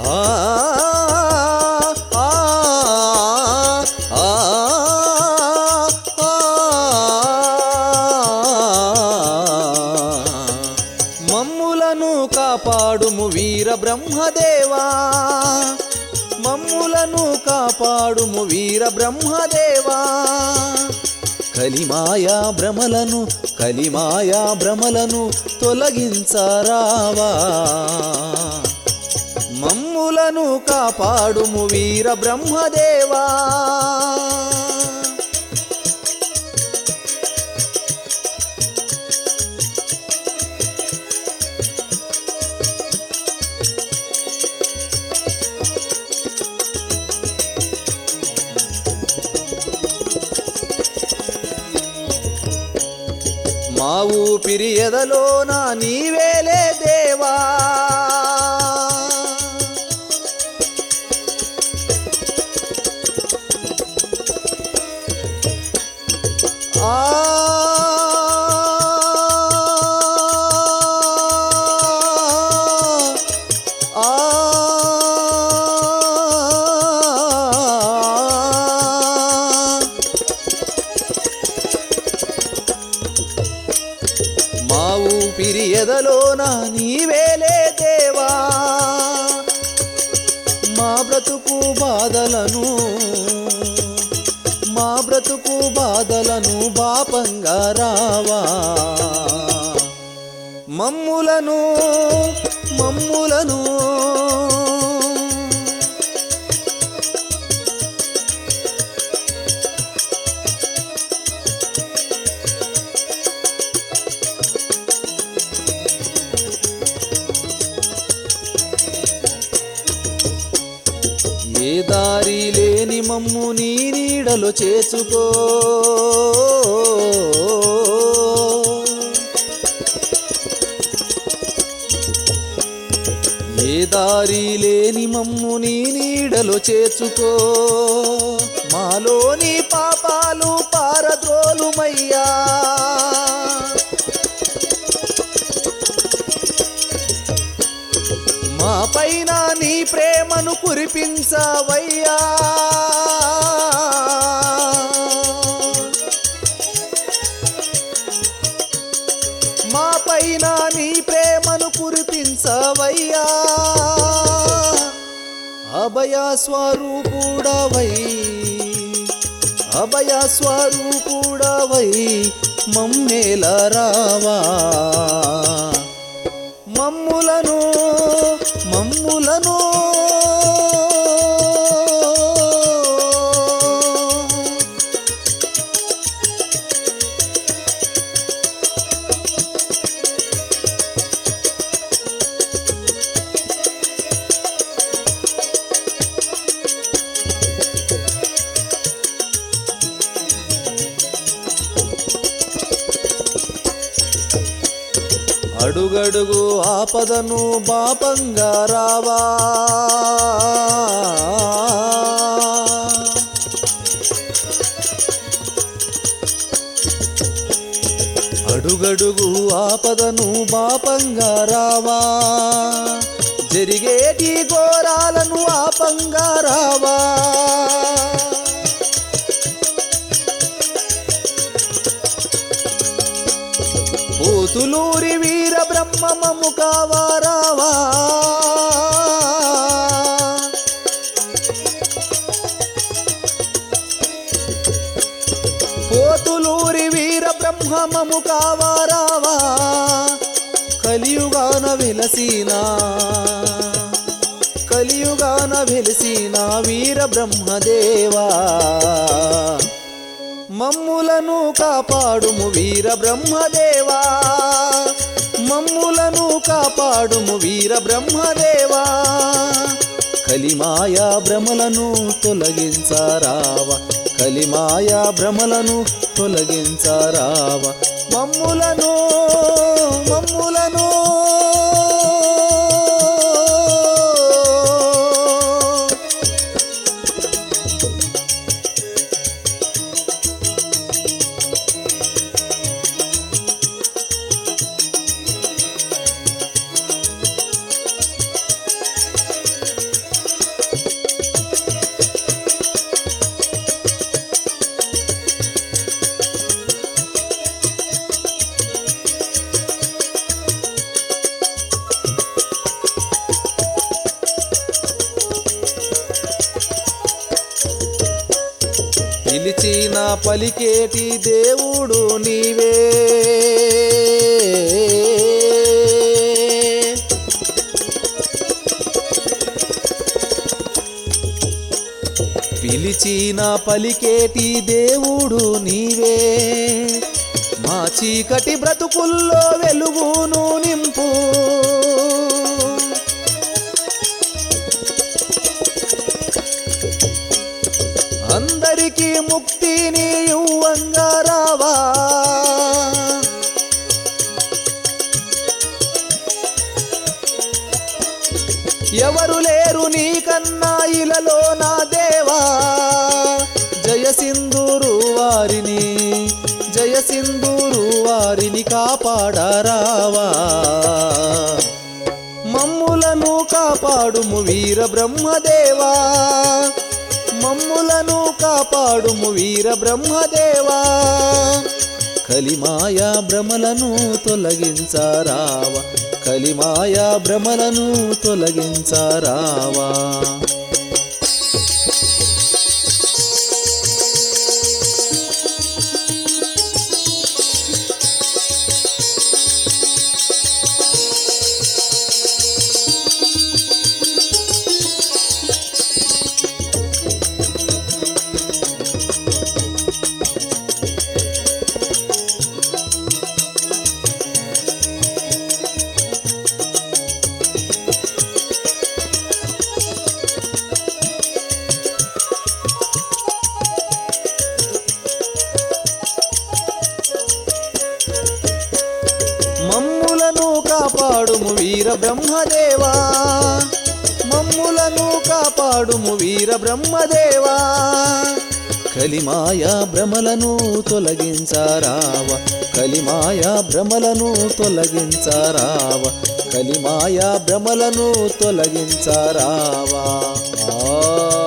ఆ ఆ ఆ మమ్ములను కాపాడుము వీర బ్రహ్మదేవా, మమ్ములను కాపాడుము వీర బ్రహ్మదేవా. కలిమాయా భ్రమలను తొలగించరావా, మమ్ములను కాపాడుము వీర బ్రహ్మదేవా. మా ఊపిరి ఎదలోన నీవేలే దేవా, ఆ మా ఊపిరి ఎదలోన నీవేలే దేవా. మా బ్రతుకు బాధలను బాపంగా రావా, మమ్ములను ఏ దారి లేని మమ్ము నీ నీడలో చేర్చుకో, ఏ దారి లేని మమ్ము నీ నీడలో చేర్చుకో. మాలోని పాపాలు పారద్రోలుమయ్యా, మా పైన నీ ప్రేమను కురిపించవయ్యా. మా పైన నీ ప్రేమను కురిపించవయ్యా. అభయ స్వరూపుడవై మమ్మేల రావా, మమ్ములను అడుగడుగు ఆపదను బాపంగా రావా, అడుగడుగు ఆపదను బాపంగా రావా. జరిగేటి ఘోరాలను ఆపంగా రావా, పోతులూరి వీర బ్రహ్మమము కావారావా, పోతులూరి వీర బ్రహ్మమము కావారావా. కలియుగాన వెలిసిన వీర బ్రహ్మదేవా, మమ్ములను కాపాడుము వీర బ్రహ్మదేవా, మమ్ములను కాపాడుము వీర బ్రహ్మదేవా. కలిమాయా భ్రమలను తొలగించరావా, కలిమాయా భ్రమలను తొలగించరావా, మమ్ములను పలికేటి దేవుడు నీవే. పిలిచిన పలికేటి దేవుడు నీవే. మా చీకటి బ్రతుకుల్లో వెలుగును నింపు. అందరికీ ముక్తిని ఇవ్వంగా రావా. ఎవరు లేరు నీకన్నా ఇలలో నా దేవా. జయసింధూరు వారిని జయసింధూరు వారిని కాపాడరావా. మమ్ములను కాపాడుము వీర బ్రహ్మదేవా. మమ్ములను కాపాడుము వీర బ్రహ్మదేవా. కలిమాయా భ్రమలను తొలగించరావా. కలిమాయా భ్రమలను తొలగించరావా. మమ్ములను కాపాడుము వీర బ్రహ్మదేవా. మమ్ములను కాపాడుము వీర బ్రహ్మదేవా. కలిమాయా భ్రమలను తొలగించరావా. కలిమాయా భ్రమలను తొలగించరావా. కలిమాయా భ్రమలను తొలగించరావా.